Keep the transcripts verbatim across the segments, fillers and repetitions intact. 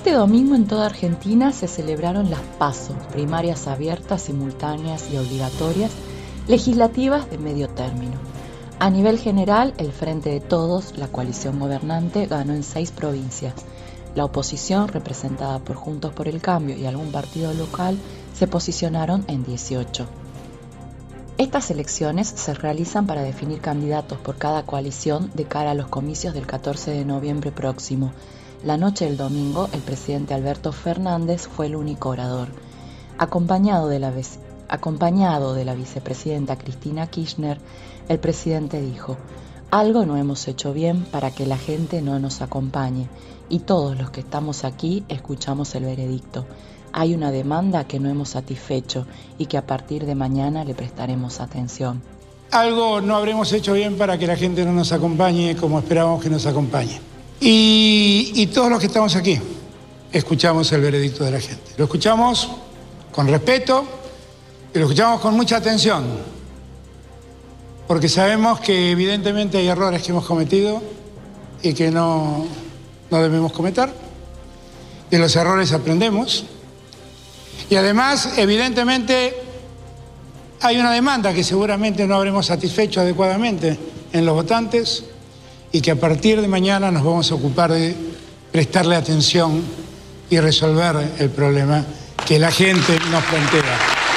Este domingo en toda Argentina se celebraron las PASO, primarias abiertas, simultáneas y obligatorias, legislativas de medio término. A nivel general, el Frente de Todos, la coalición gobernante, ganó en seis provincias. La oposición, representada por Juntos por el Cambio y algún partido local, se posicionaron en dieciocho. Estas elecciones se realizan para definir candidatos por cada coalición de cara a los comicios del catorce de noviembre próximo. La noche del domingo, el presidente Alberto Fernández fue el único orador. Acompañado de la, vice, acompañado de la vicepresidenta Cristina Kirchner, el presidente dijo: algo no hemos hecho bien para que la gente no nos acompañe, y todos los que estamos aquí escuchamos el veredicto. Hay una demanda que no hemos satisfecho y que a partir de mañana le prestaremos atención. Algo no habremos hecho bien para que la gente no nos acompañe como esperábamos que nos acompañe. Y, y todos los que estamos aquí escuchamos el veredicto de la gente. Lo escuchamos con respeto y lo escuchamos con mucha atención, porque sabemos que evidentemente hay errores que hemos cometido y que no, no debemos cometer. De los errores aprendemos. Y además, evidentemente, hay una demanda que seguramente no habremos satisfecho adecuadamente en los votantes y que a partir de mañana nos vamos a ocupar de prestarle atención y resolver el problema que la gente nos plantea.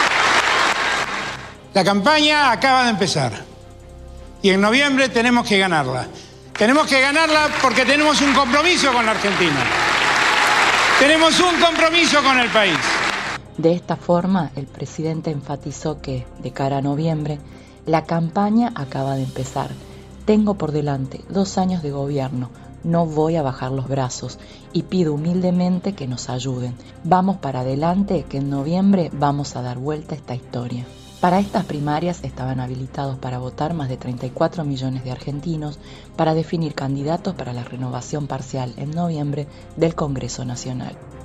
La campaña acaba de empezar y en noviembre tenemos que ganarla. Tenemos que ganarla porque tenemos un compromiso con la Argentina. Tenemos un compromiso con el país. De esta forma, el presidente enfatizó que, de cara a noviembre, la campaña acaba de empezar. Tengo por delante dos años de gobierno, no voy a bajar los brazos y pido humildemente que nos ayuden. Vamos para adelante, que en noviembre vamos a dar vuelta a esta historia. Para estas primarias estaban habilitados para votar más de treinta y cuatro millones de argentinos para definir candidatos para la renovación parcial en noviembre del Congreso Nacional.